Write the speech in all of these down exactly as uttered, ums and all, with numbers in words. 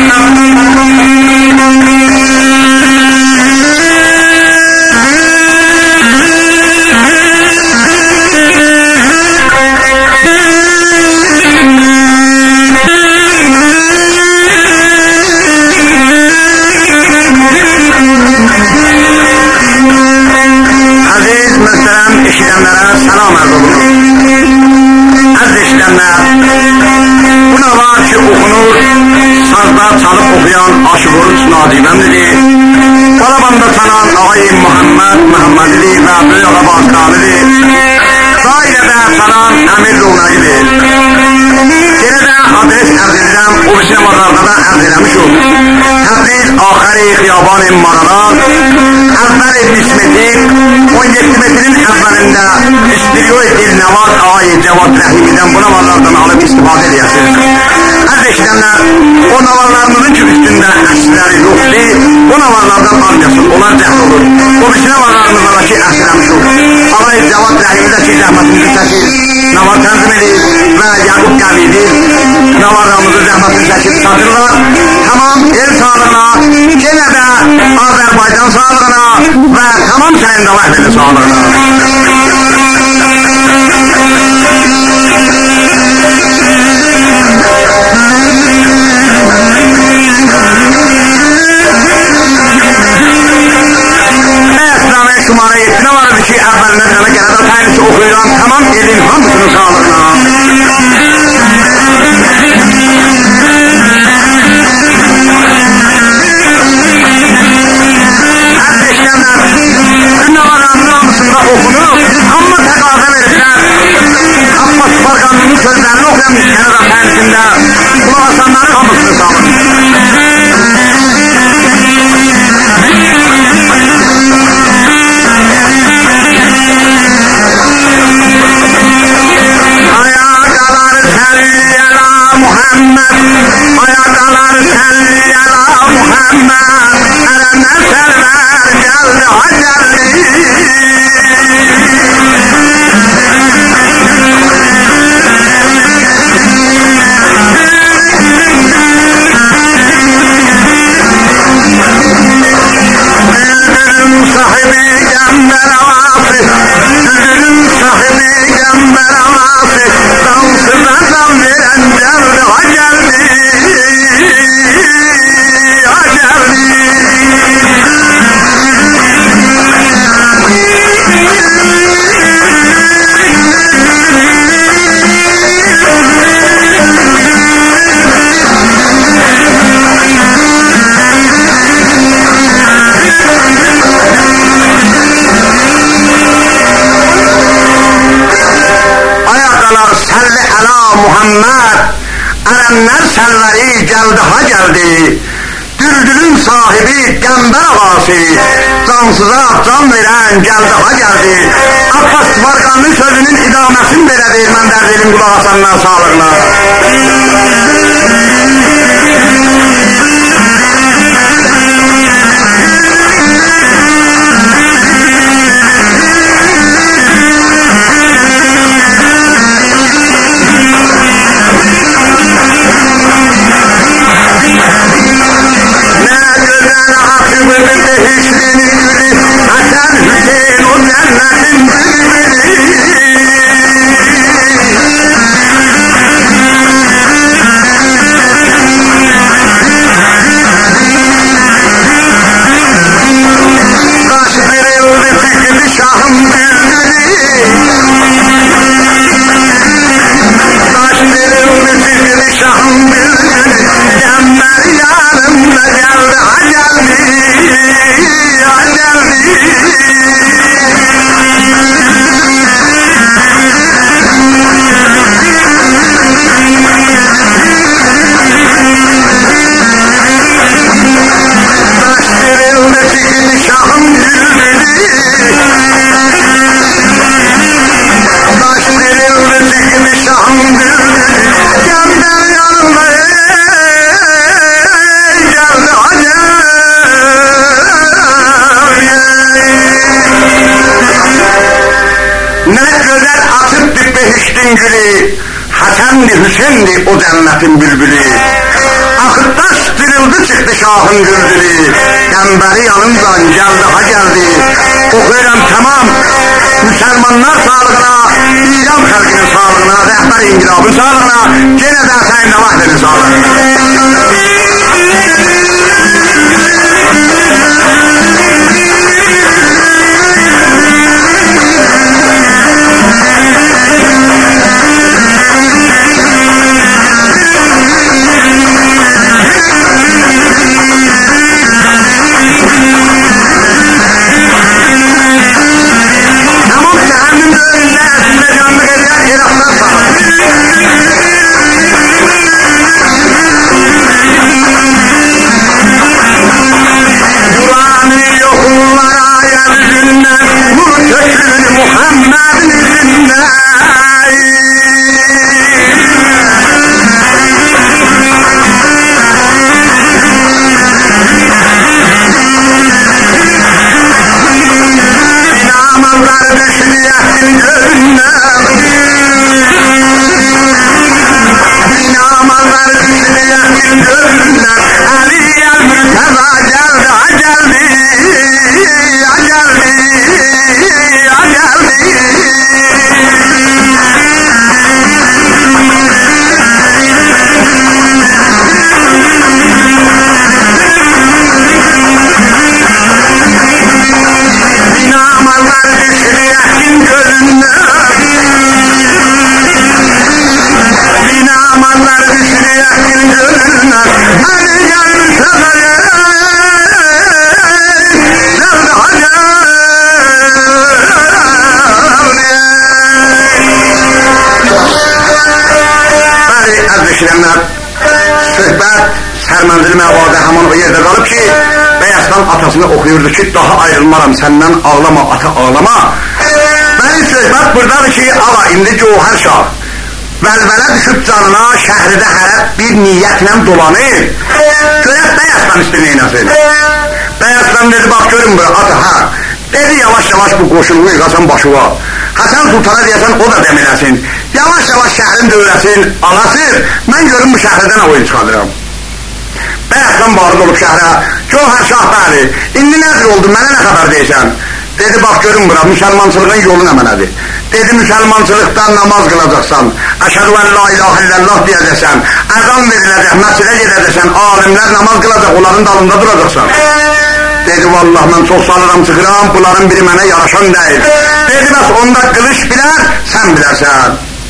Erenler selleri geldi ha geldi. Düldülün sahibi Qəmbər ağası, cansıza can veren geldi ha geldi. Abbas Varqanlı sözünün idamesini veredir, mən dərdilim qulaq asanlar sağlığına. Gülü, Hasan'di Hüseyin'di o cennetin bülbülü. Akıttaştırın şahın güldürü, qəmbəri yanından gəldi ha gəldi. Oxuyuram tamam, Müslümanlar sağlığına, İran xalqının sağlığına, rəhbər inqilabın sağlığına, yenə də Sayın Navahdinin sağlığına. Söhbət sərməndili məvadə həman o yerdə qalıb ki, Bəyaslan atasını oxuyurdu ki, daha ayrılmaram səndən, ağlama ata ağlama. Bəli, söhbət buradadır ki, ağa indi Cövhər Şah vəlvələ düşüb canına, şəhridə hərət bir niyyətlə dolanır. Görək Bəyaslan üstünə inasın. Bəyaslan dedi, bax görün bura, ata hə. Dedi, yavaş-yavaş bu qoşunluğu yıqasan başıva. Həsən Sultana deyəsən, o da dəmiləsin. Yavaş-yavaş şəhrin dövləsin, alasır. Mən görün bu şəhridən oyun çıxadıram. Bəyaslan barıd olub şəhrə. Cövhər Şah bəli, indi nədir oldu, mənə nə xəbər deyəsən? Dedi, bax görün bura, müsəlmançılığın yolu nə mənədir? Dedi, müsəlmançılıqdan namaz qılacaqsan, əşhədü ən la ilahə illallah deyəcəksən, əzan veriləcək, məscidə gedəcəksən, alimlər namaz qılacaq, onların dalında duracaqsan. Dedi, vallah, mən çox salıram, çıxıram, bunların biri mənə yaraşan deyil. Dedi, bəs onda qılış bilər, sən bilərsən.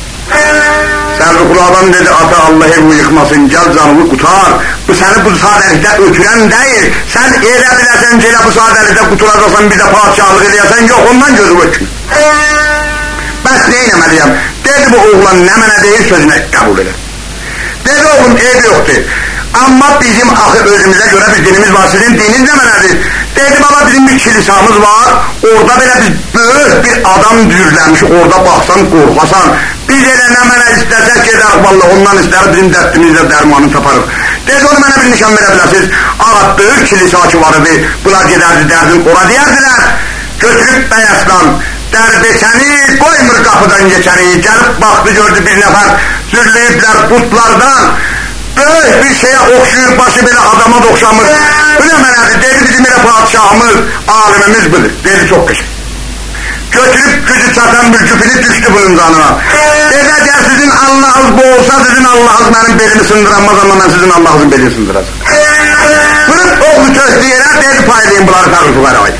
Sərruquladan dedi, ata Allah evi yıxmasın, gəl canını qutar, bu səni bu sadəlikdə ötürən deyil, sən elə biləsən ki, elə bu sadəlikdə quturacaqsan, bir də padişahlıq eləyəsən, yox, ondan gözü ötür. Bəs nə eləməliyəm? Dedi, bu oğlan nə mənə deyil, sözünə qəbul edə. Dedi, oğlum, ev yoxdur. Amma bizim axı özümüzə görə bir dinimiz var, sizin dininiz nə mənədir? Dedi, baba, bizim bir kilisamız var, orada belə biz böyük bir adam düzləmişik, orada baxsan, qorxasan, biz elə nə mənə istəsək gedərik, vallahi ondan istərik, bizim dərdimizlə dərmanı taparıq. Dedi, onu mənə bir nişan verə bilərsiniz, ağa, böyük kilisa ki var idi, bunlar gedərdi dərdin, ora deyərdilər, götürüb Bəyaslan, dərbeçəni, qoymur qapıdan geçəni, gəlib baxdı, gördü bir nəfər, zürləyiblər butlardan, böyük bir şeyə oxşuyur, başı belə adama da oxşamır. Bu nə mənədir? Dedi, bizim elə padişahımız, alimimiz budur. Dedi, çox qəşəng. Götürüb gücü çatan bir küpini düşdü bunun canına. Dedi, əgər sizin Allahınız bu olsa, sizin Allahınız mənim belimi sındıramaz, amma mən sizin Allahınızın belini sındıracaq. Bunun oğlu tözdü yerə, dedi, paylayın bunları Fəxri Fuqarayı.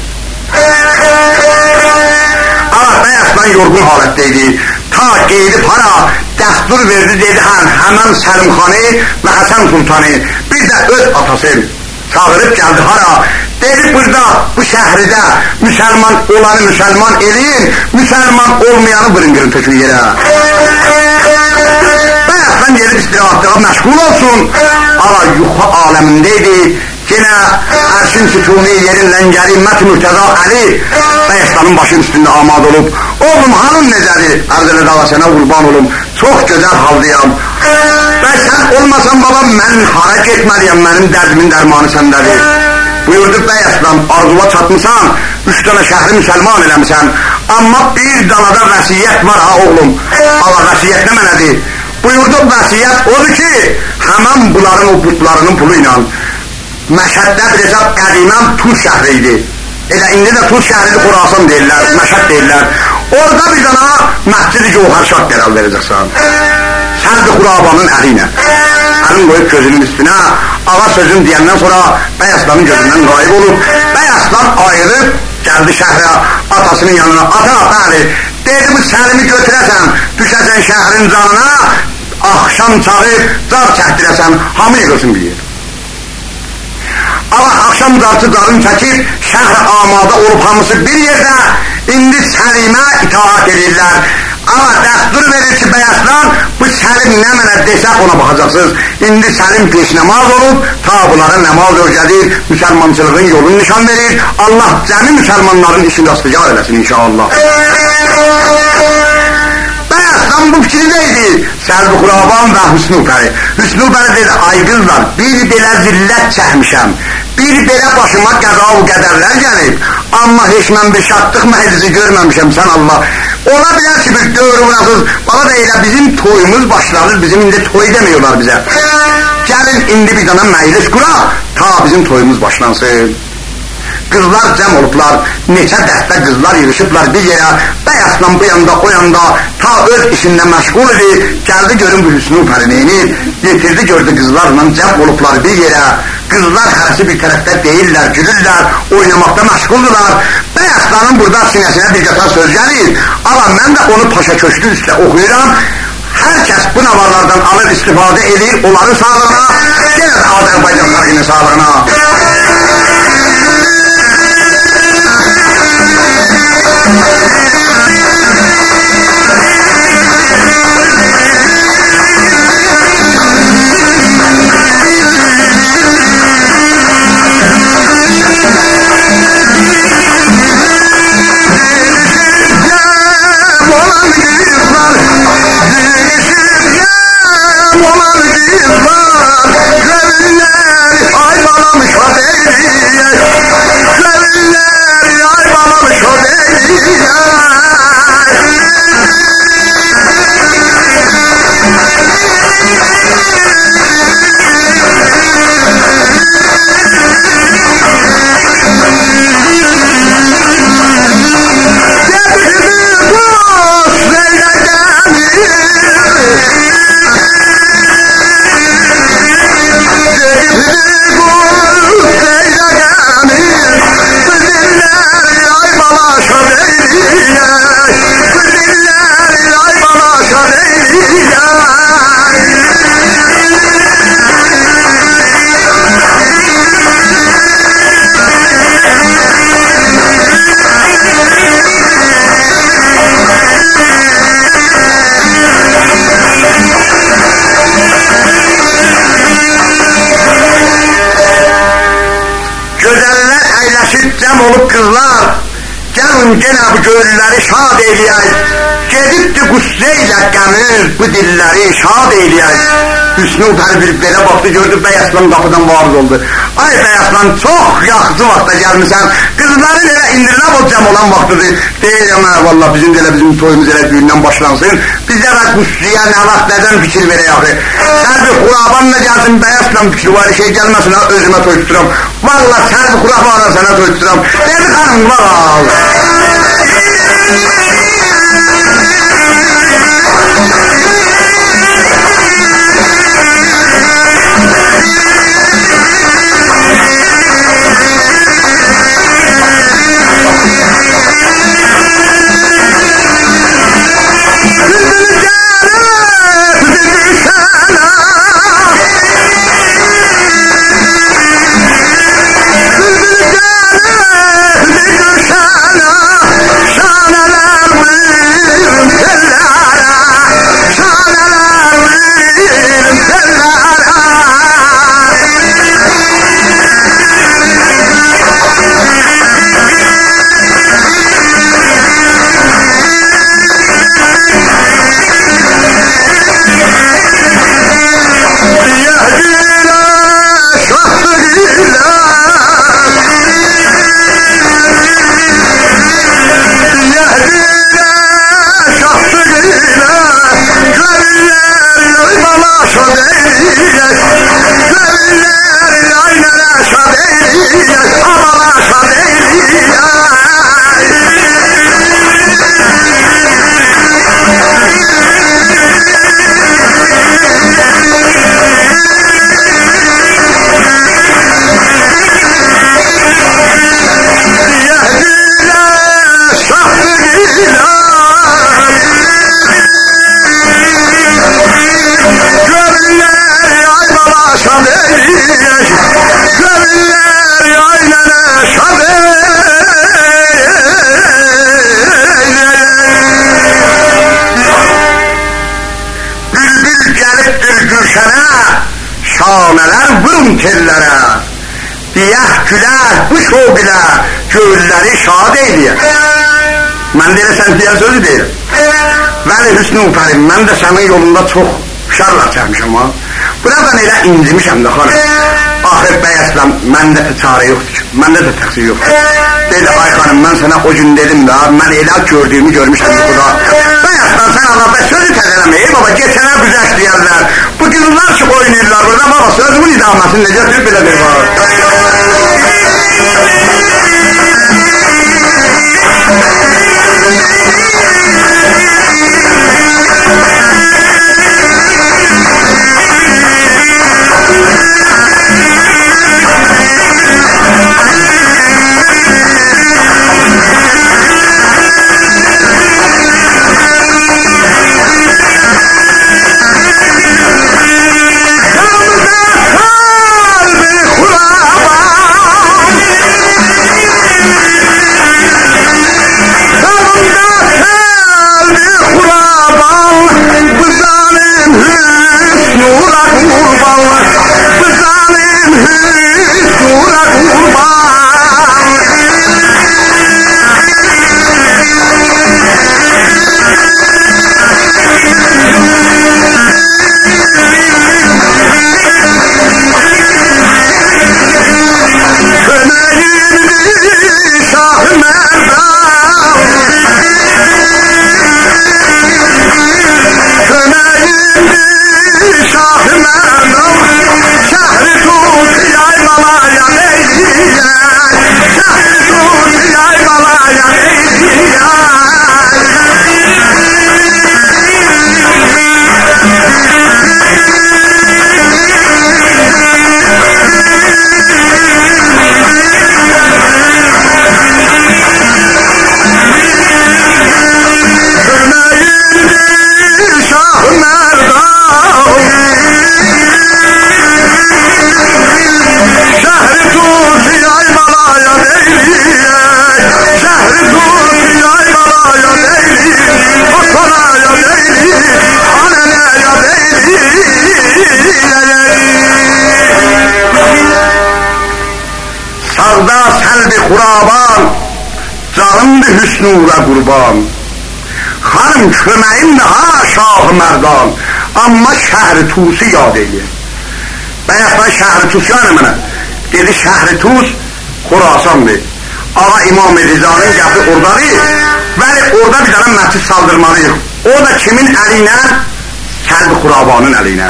Allah Bəyaslan yorğun halətdeydi. Ta qeydib hara, dəstur verdi, dedi, həm, həmən Səlimxanı və Həsən Sultanı, bir də öz atası çağırıb gəldi hara, dedi, burada, bu şəhridə müsəlman olanı müsəlman eləyin, müsəlman olmayanı bırıngırın tökün yerə. Bəyaslan gelib istirahatlığa məşğul olsun, ala yuxa aləmindeydi, yenə ərşin sütuni yerin ləngəri Ümmət-i Mürtəza Əli Bəyaslanın başın üstündə amad olub. Oğlum, hanım necədir? Ərzələ dağa sənə qurban olum, çox gözəl haldıyam. Və sən olmasan babam, mən hara getməliyəm, mənim dərdimin dərmanı səndədir. Buyurdu Bəyaslan, arzuva çatmışsan, üç dənə şəhri müsəlman eləmişsən, amma bir dalada vəsiyyət var ha oğlum. Allah, vəsiyyət nə mənədir? Buyurdu, vəsiyyət odur ki, həmən bunların o butlarının pulu ilə Məşəddə bir hesab qədimən Tuz şəhri idi. Elə indi də Tuz şəhri Xurasan deyirlər, Məşəd deyirlər. Orada bir dana Məscid-i Gövhər şad qərar verəcəksən. Sərd-i Xurabanın əli ilə. Əlin qoyub gözünün üstünə, ağa sözün deyəndən sonra Bəyaslanın gözündən qayıb olub. Bəyaslan ayırıb, gəldi şəhrə, atasının yanına. Ata, bəli, dedi bu Səlimi götürəsən, düşəsən şəhrin canına, axşam çağı car çəkdirəsən, hamı yığılsın bilir. Allah axşam carçı carın çəkib, şəhr amada olub hamısı bir yerdə, indi Səlimə itaat edirlər. Ama dəstur verir ki, Bəyaslan, bu Səlim nə mənə desək ona baxacaqsınız. İndi Səlim peş namaz olub, ta bunlara namaz öyrədir, müsəlmançılığın yolunu nişan verir. Allah cəmi müsəlmanların işini rastlıcar eləsin inşallah. Bəyaslan bu fikirdeydi, Səlbi Xuraban və Hüsnü Pəri. Hüsnü Pəri dedi, ay qızlar, bir belə zillət çəkmişəm, bir belə başıma qəza və qədərlər gəlib, amma heç mən bir şadlıq məhəlizi görməmişəm, sən Allah. Ola bilər ki, bir dövr vurasız, bana da elə bizim toyumuz başlanır, bizim indi toy demiyorlar bizə. Gəlin indi bir dana məclis quraq, ta bizim toyumuz başlansın. Qızlar cəm olublar, neçə dəstə qızlar yığışıblar bir yerə, Bəyaslan bu yanda, o yanda, ta öz işində məşğul idi, gəldi görün bu Hüsnü Pərineyini, getirdi gördü qızlarla cəm olublar bir yerə, qızlar hərəsi bir tərəfdə deyirlər, gülürlər, oynamaqda məşğuldurlar. Bəyaslanın burada sinəsinə bir qatar söz gəlir, amma mən də onu paşa köşkü üstə oxuyuram, hər kəs bu navarlardan alır, istifadə edir, onların sağlığına, yenə də Azərbaycan xalqının sağlığına. Cəm olub qızlar, gəlin genə bu göylüləri şad eyləyək, gedibdi qüssə ilə qəmir, bu dilləri şad eyləyək. Hüsnü Pəri bir belə baxdı, gördü Bəyaslan qapıdan varız oldu. Ay Bəyaslan, çox yaxşı vaxtda gəlmişsən, qızların elə indirinə o cəm olan vaxtıdır. Deyirəm, valla bizim də elə bizim toyumuz elə düyündən başlansın, bizə də qüssəyə nə vaxt nədən fikir verək axı. Sərbi Xurabanla gəlsin, Bəyaslan fikri var, şey gəlməsin, özümə toy tuturam. Valla Sərbi Xurabanla sənə toy tuturam. Dedi xanım, valla. Şanalar mı yad eyleyek, gönüller yaylana şad Bülbül gelipdir gülşene, şaneler vurun tellere, diyeh güler bu şov bile, göğülleri şad eyleyek. Ben de sen diyen sözü değilim. Vəli Hüsnü Ufarim, mən də sənin yolunda çox şarlar çəkmişəm ha. Buradan elə incimişəm də xanım. Ahir bəy əsləm, məndə də çarə yoxdur ki, məndə də təqsir yoxdur. Dedi, ay xanım, mən sənə o gün dedim də, mən elə gördüyümü görmüşəm yuxuda. Bəy əsləm, sən Allah, sözü təzələmə, ey baba, geçənə güzəş deyərlər. Bu günlər ki, oynayırlar burada, baba, sözümün idaməsini necə tüp belə bir var. Sağda selbi Xuraban, canımdı hüsnura qurban. Xanım köməyimdir ha Şah-ı Mərdan, amma şəhri Tusi yad eyləyir. Bəyəxdən şəhri Tusi yəni mənə. Dedi şəhri Tus Xurasandır. Ağa İmam-ı Rizanın gəfi oradadır. Bəli, orada bir dənə məscid saldırmalıyıq. O da kimin əli ilə? Səlbi Xurabanın əli ilə.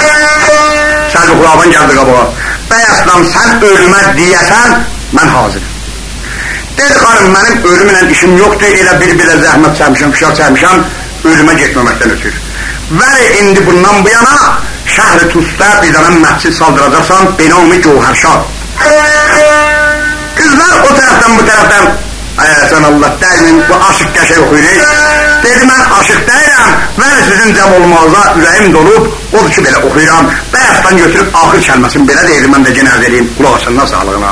Səlbi Xuraban gəldi qabağa. Bəy əslam, sən ölümə deyəsən, mən hazırım. Dedi xanım, mənim ölümlə işim yoxdur, elə bir-birə zəhmət çəkmişəm, fişar çəkmişəm, ölümə getməməkdən ötür. Vəli, indi bundan bu yana, şəhri Tusda bir dənə məscid saldıracaqsan, Benami Gövhərşad. Qızlar o tərəfdən, bu tərəfdən, əyəsən Allah, dəyimin, bu aşıq qəşək oxuyur. Dedi, mən aşıq deyirəm, vəli sizin cəm olmağıza ürəyim dolub, odur ki, belə oxuyuram. Bəyəsdən götürüb, axır kəlməsini belə deyir, mən də genəz edeyim, qulaq asınlar sağlığına.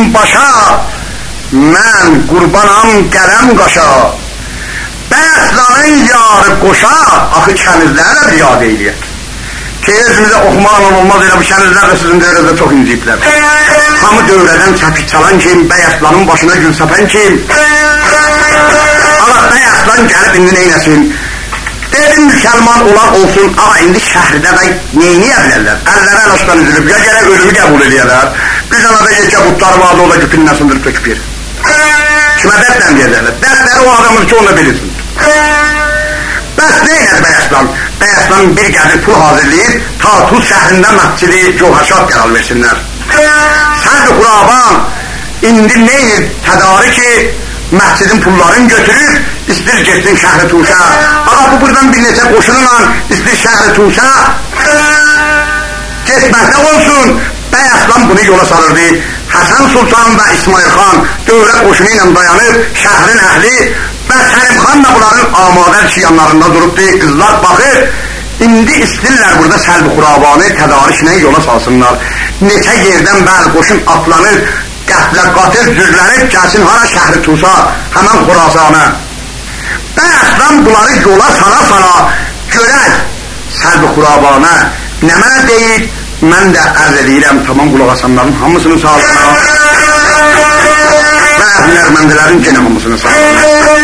başa, mən qurbanam qələm qaşa. Bəyəslanın yarı qoşa, axı kənizlərlə bir yad eyləyək. Ki, özümüzə oxumaqla olmaz, elə bu kənizlər də sizin dövrədə çox inciyiblər. Hamı dövrədən çəpik çalan kim, Bəyəslanın başına gül səpən kim? Allah Bəyəslan gəlib indi neynəsin? Dedim, müsəlman olan olsun, ama indi şəhridə də neyniyə bilərlər? Əllərə əlaşdan üzülüb, ya gərək ölümü qəbul edəyələr. Bir dana da yekə qutları vardı, o da güpünlə sındırıb töküb yer. Kimə dərdlə deyəcəklər? Dərdləri o adamın ki, onu da bilirsin. Bəs neynədir Bəyəslan? Bəyəslan bir qədir pul hazırlayıb, Tatus şəhrində məscidi Cövhərşad qərar versinlər. Sən-i Xuraban, indi neynir tədarı ki, məscidin pullarını götürüb, istir getsin şəhri Tuşa. Ağa bu buradan bir neçə qoşununla istir şəhri Tuşa. Getməkdə olsun, Bəyəslan bunu yola salırdı. Həsən Sultan və İsmail xan dövrə qoşunu ilə dayanıb, şəhrin əhli və Səlim xan da bunların amadə yanlarında durubdu, qızlar baxır. İndi istirlər burada Səlbi Xurabanı tədarişlə yola salsınlar. Neçə yerdən bəli qoşun atlanır, qətlə qatır düzlənib, gəlsin hara şəhri Tusa, həmən Xurasana. Bəyəslan bunları yola sala-sala görək Səlbi Xurabana nə mənə deyib, mən də ərz edirəm tamam qulaq asanların hamısını sağlığına və hünərməndələrin genə hamısını sağlığına.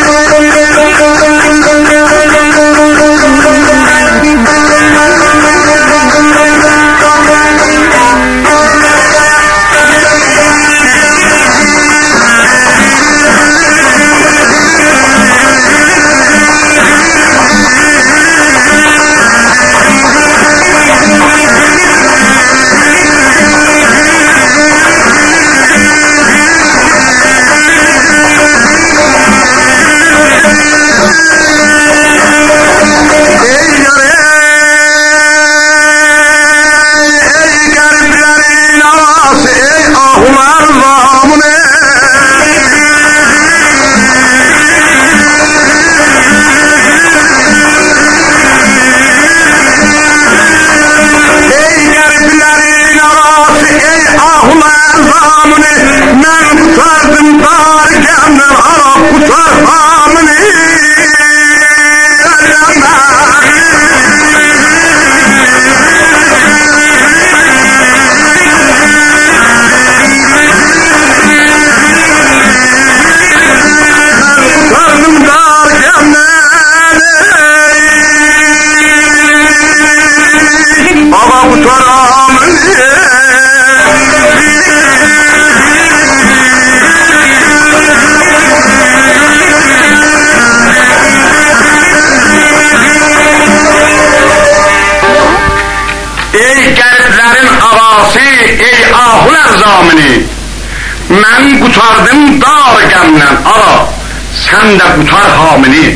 Mən qutardım dar qəmdən, ara, sən də qutar hamini.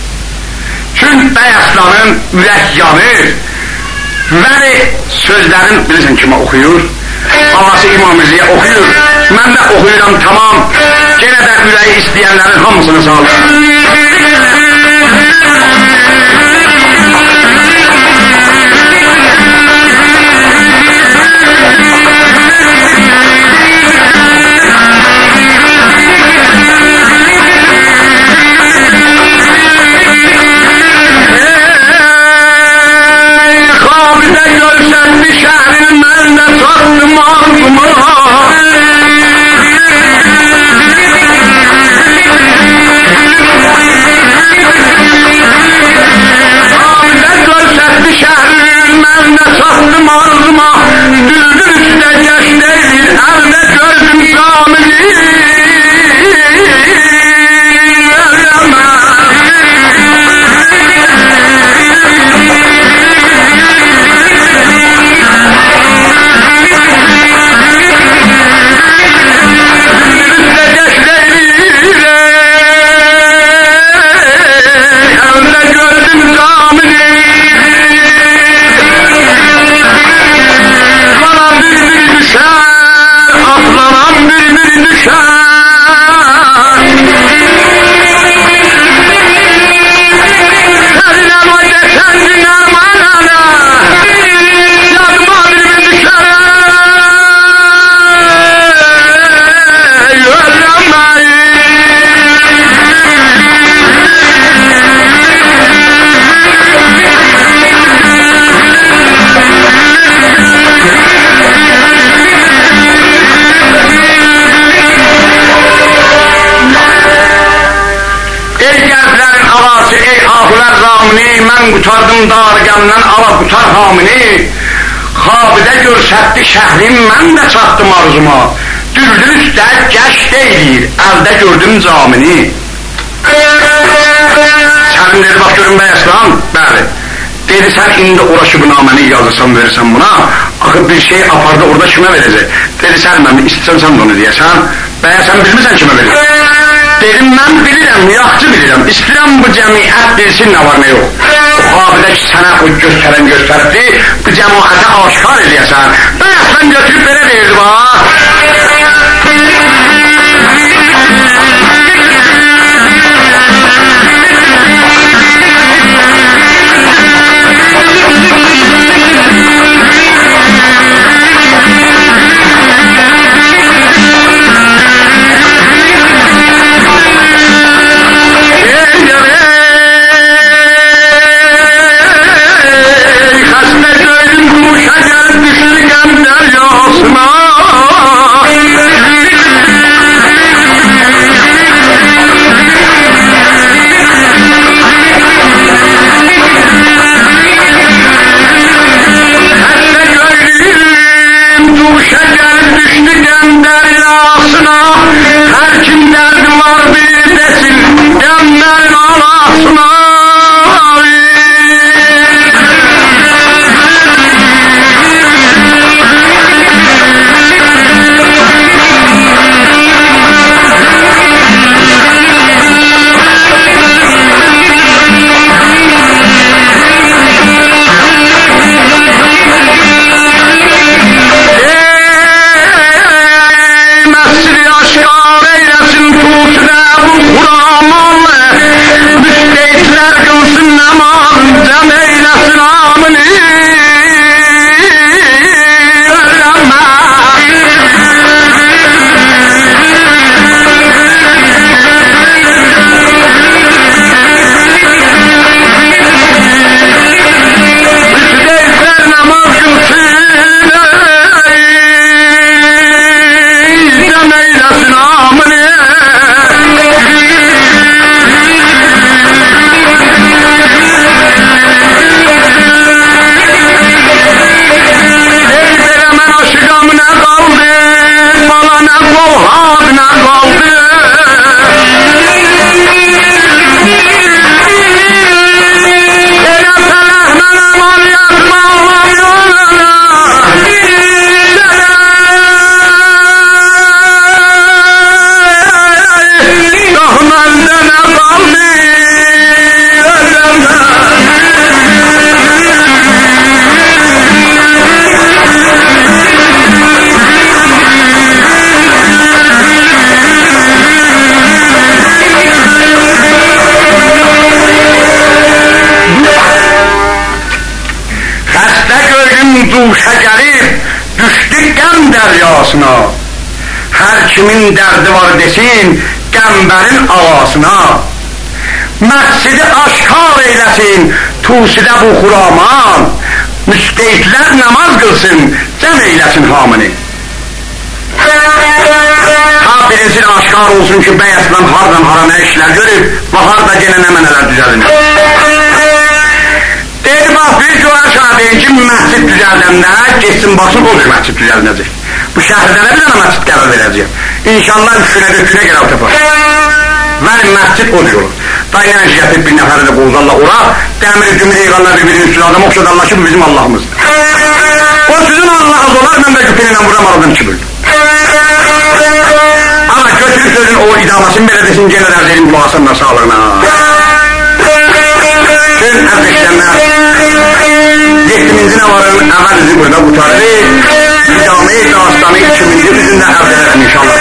Çünki Bəyəslanın ürək yanır, vəli sözlərin, bilirsən kimə oxuyur? Anası İmam Rziyə oxuyur, mən də oxuyuram tamam, yenə də ürəyi istəyənlərin hamısını sağlar. mən qutardım dar qəmdən ala qutar hamini. Xabidə görsətdi şəhrim, mən də çatdım arzuma. Dürdün üstə gəş deyir, əldə gördüm camini. Sənin dedi, bax görün bəy Əslan, bəli. Dedi, sən indi uğraşıb naməni yazırsan, verirsən buna. Axı bir şey apardı, orada kimə verəcək? Dedi, sən mən istəsən sən də onu deyəsən. Bəyə sən bilmirsən kimə verir? Dedim, mən bilirəm, yaxşı bilirəm. İstəyirəm bu cəmiyyət bilsin nə var, nə yox. O xabidə ki, sənə o göstərən göstərdi, bu cəmiyyətə aşkar edəyəsən. Bəy Əslan götürüb belə deyirdi, bax. Duşa gəlib, düşdü qəm dəryasına. Hər kimin dərdi var desin, qəmbərin ağasına. Məscidi aşkar eyləsin, tusidə bu xuraman. Müsteytlər namaz qılsın, cəm eyləsin hamini. Ha birinci aşkar olsun ki, Bəy Əslan hardan hara nə işlər görüb, və harda genə nə mənələr düzəlinir. Dedi, bax, bir güvən şahirin ki, məscid düzəldəndə, geçsin baxsın, o cür məscid düzəldəcək. Bu şəhərdə nə bir dənə məscid qərar verəcək. İnşallah üç günə, dörd günə gələ o tapar. Vəli məscid o cür olur. Dayan ki, gətirib bir nəfəri də qolzarla ora, dəmir cümlə eyğanlar bir-birinin üstünə adam oxşadarlar ki, bu bizim Allahımızdır. O sizin Allahınız olar, mən də güpinlə vuram aradan iki böldüm. Ama götürüb sözün o idamasını belə desin, genə rəzərin qulağasınla sağlığına. Söz əzəkləmlər, yettiminci nəvarın əvəl izi burada qutarı, idame-i dastanı ikiminci üzündə əvdələrim inşallah.